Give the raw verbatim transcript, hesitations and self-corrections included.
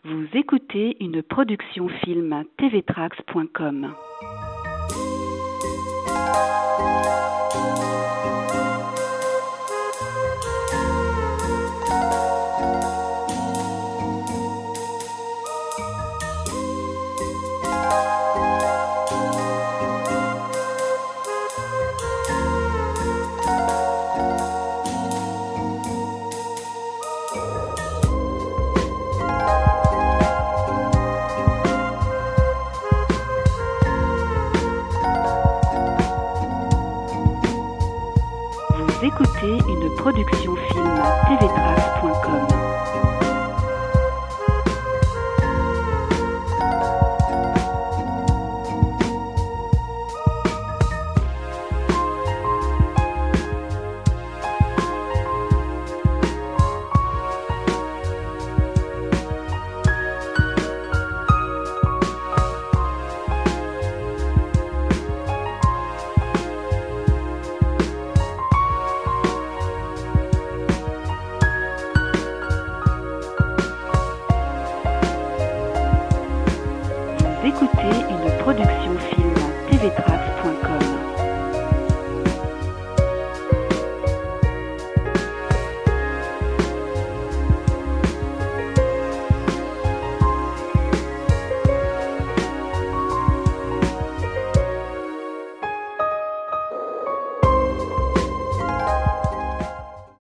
Vous écoutez une production film T V Trax point com. Vous écoutez une production film T V Trax point com. Vous écoutez une production film T V Trax.